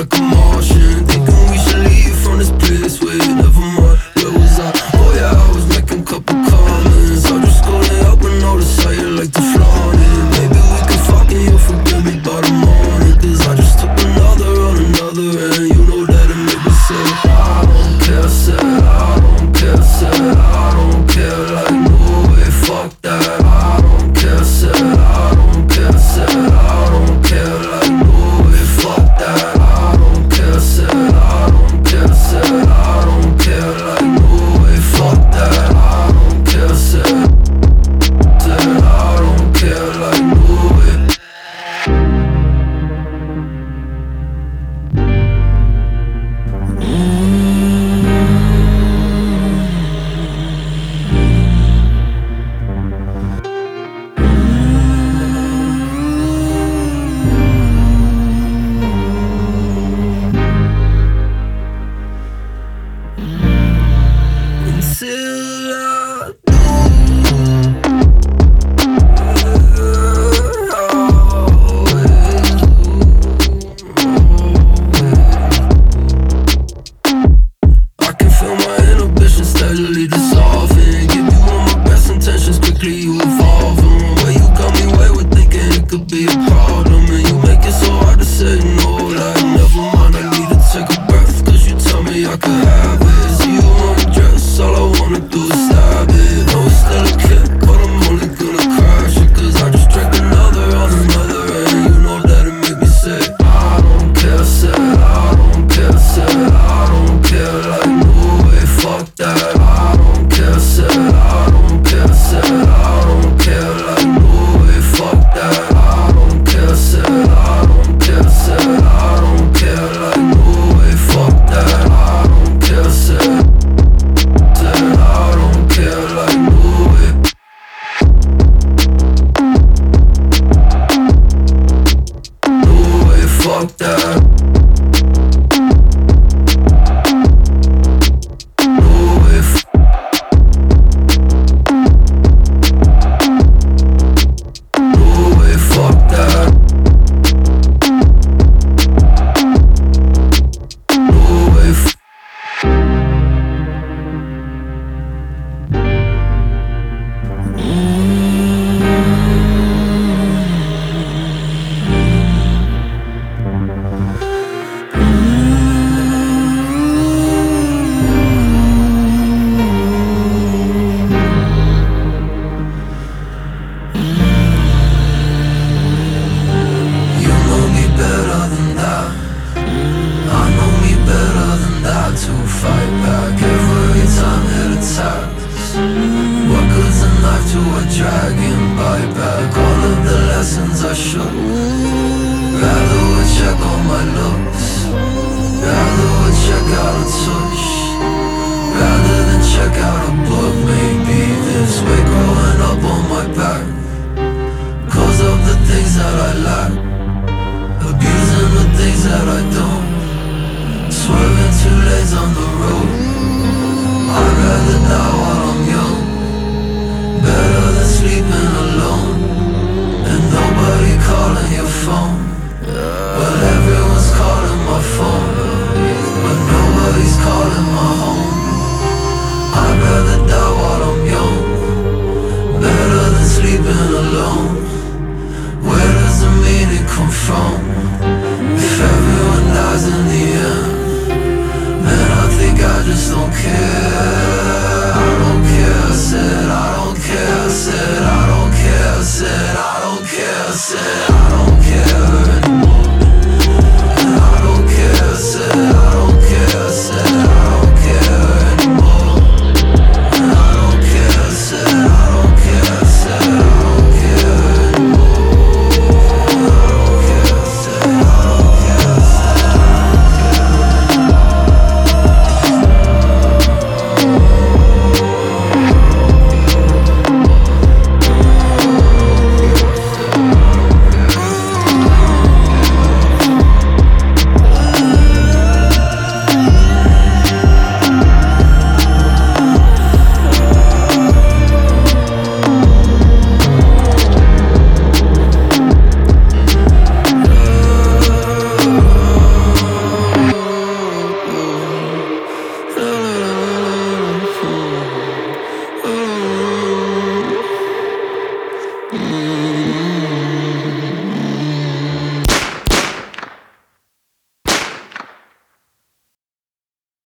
like a Martian. Thinking we should leave from this place. Wait, never mind, where was I? Oh yeah, I was making couple comments. I just couldn't help but notice how you like to flaunt it. Maybe we can fuck and you'll forgive me by the morning. Cause I just took another on another, and you know that it made me say I don't care, said I don't care, said I don't care. Like no way, fuck that. I don't care, said I don't care, said I don't care. Like no way, fuck that. I don't care, said I don't care, said I don't care. Like no way, fuck that. I don't care, said I don't care. Like no way. Until I I can feel my inhibitions steadily dissolving. Give you all my best intentions, quickly you evolving. Where you got me away with thinking it could be a problem, and you make it so hard to say no. Like never mind, I need to take a breath, cause you tell me I could have it. See you undress, all I wanna do is stab it. No, it's still a kick, but I'm only gonna crash it. Cause I just drank another on another, and you know that it made me say I don't care, said I don't care, said I don't care. Like no way, fuck that. I don't care, said I don't care, said I don't care. Like no way, fuck that. I don't care, said I don't care, said I don't care. Like no way, fuck that. I don't care, said I don't care. Like no way. No way, fuck that. No way, no way, fuck that. No way, you know me better than that. I know me better than that. To fight back every time it attacks. What good's a knife to a dragon? Bite back all of the lessons I should. Rather would check on my looks. Rather would check out a touch. Rather than check out a book. Maybe this way growing up on my back. Cause of the things that I lack. Abusing the things that I don't. Swerving 2 lanes on the